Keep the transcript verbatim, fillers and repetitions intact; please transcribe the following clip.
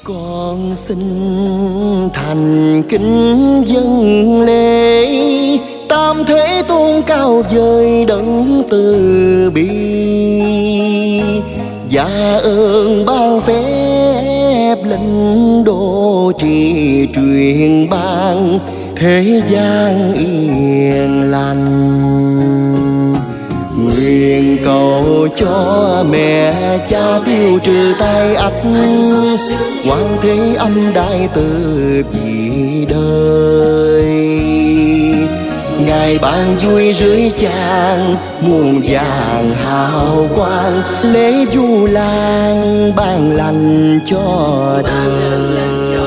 Con xin thành kính dâng lễ, tam thế tôn cao vời đấng từ bi. Dạ ơn ban phép linh đô trì truyền ban thế gian yên lành. Nguyện cầu cho mẹ cha tiêu trừ tai ách, quan thế âm đại từ bi đời. Ngài ban vui rưới chan muôn vàng hào quang, lễ du lan ban lành cho đời.